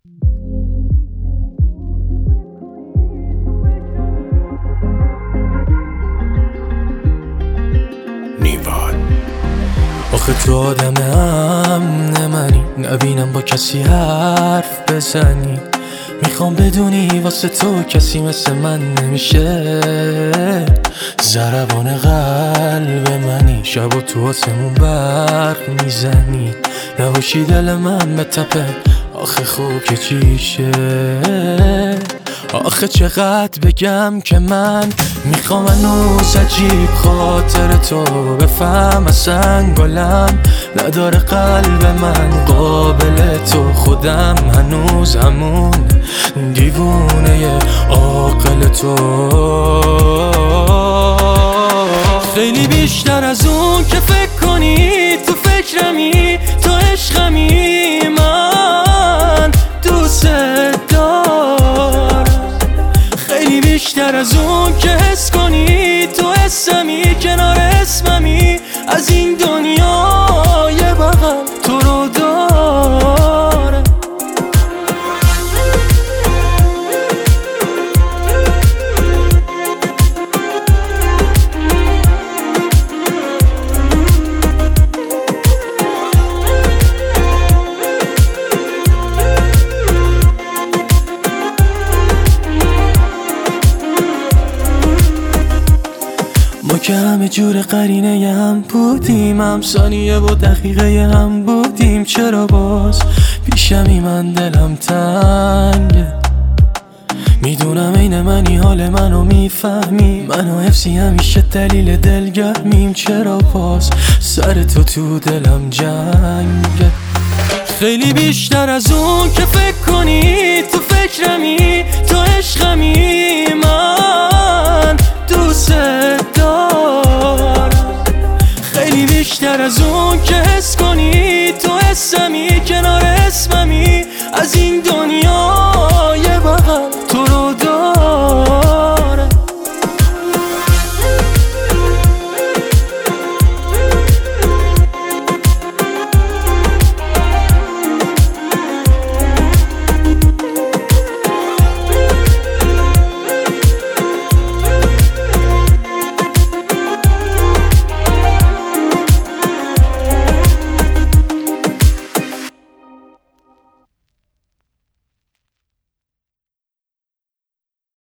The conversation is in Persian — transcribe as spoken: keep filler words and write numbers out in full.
آخه تو آدم امن منی، نبینم با کسی حرف بزنی. میخوام بدونی واسه تو کسی مثل من نمیشه. ضربان قلب منی، شب و تو آسمون برق میزنی. نباشی دل من بتپه، آخه خوب که چیشه. آخه چقدر بگم که من میخوام هنوز عجیب خاطر تو بفهم. اصلا گلم نداره قلب من قابل تو. خودم هنوز همون دیوونه عاقل تو. خیلی بیشتر از اون که فکر کنی، تو فکرمی، تو عشقمی. من دوست دارم خیلی بیشتر از اون که حس کنی، تو اسمی کنار اسممی. از این دنیا یه بغل تو رو دارم. ما که همه جور قرینه هم بودیم، هم ثانیه و دقیقه هم بودیم. چرا باز پیشمی من دلم تنگه؟ میدونم این منی، حال منو میفهمی. منو حفظی همیشه دلیل دلگرمیم. چرا باز سر تو تو دلم جنگه؟ خیلی بیشتر از اون که فکر کنی، تو فکرمی، تو عشقمی. من دوست دارم خیلی بیشتر از اون که حس کنی، تو اسمی کنار اسممی. از این دنیا